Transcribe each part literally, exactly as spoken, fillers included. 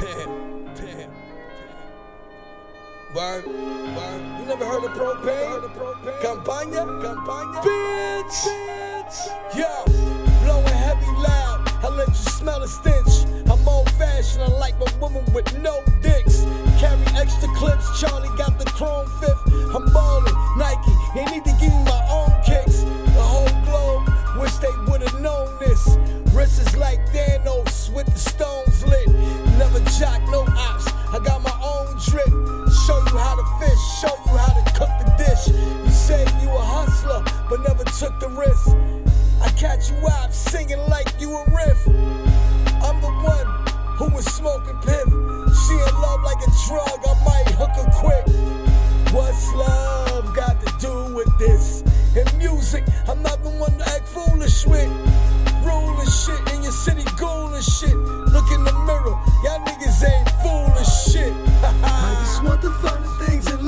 Damn, damn. Word, word. You never heard of propane? Campagna, campagna. Bitch, bitch. Yo, blowing heavy loud. I let you smell the stench. I'm old fashioned. I like my woman with no dicks. Carry extra clips. Charlie got the chrome fifth. I'm ballin'. Nike. They need to give me my own kicks. The whole globe wish they would've known this. Wrists is like Thanos with the stones lit. Never jock, no ops. I got my own drip. Show you how to fish, show you how to cook the dish. You say you a hustler, but never took the risk. I catch you out singing like you a riff. I'm the one who was smoking piff. She in love like a drug, I might hook her quick. What's love got to do with this? In music, I'm not the one to act foolish with. Ruling shit in your city, ghouling shit. Look in the mirror, y'all niggas ain't foolish shit. I just want the finer things in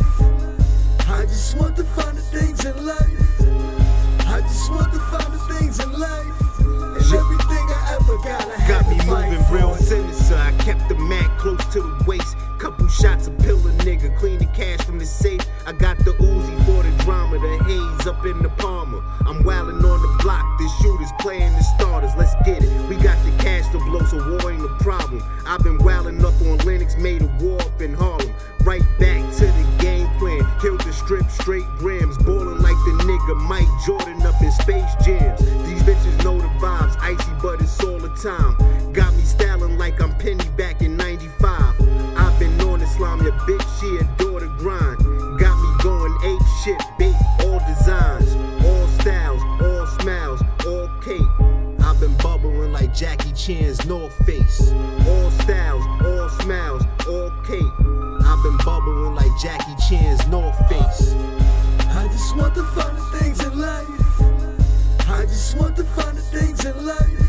life. I just want the finer things in life. I just want the finer things in life. And everything I ever got, I had Got me to fight moving for. real sinister. I kept the Mac close to the waist. Couple shots of pill a nigga. Clean the cash from the safe. I got the Uzi for the drama. The haze up in the Palmer. I'm wildin' on the block. The shooters playing the starters. Let's get it. We got the cash to blow, so war ain't a problem. I've been wildin' up on Linux, made a war up in Harlem. Right back to the game plan. Killed the strip, straight grams. Ballin' like the nigga Mike Jordan up in Space Jams. These bitches know the vibes. Icy, but it's all the time. Got me styling like I'm Penny back in ninety-five. I've been on Islam, your bitch, she adore the grind. Got me going ape shit, bait, all designs, all styles, all smiles, all cake. I've been bubbling like Jackie Chan's North Face. All styles, all smiles, all cake. I've been bubbling like Jackie Chan's North Face. I just want the finer things in life. I just want the finer things in life.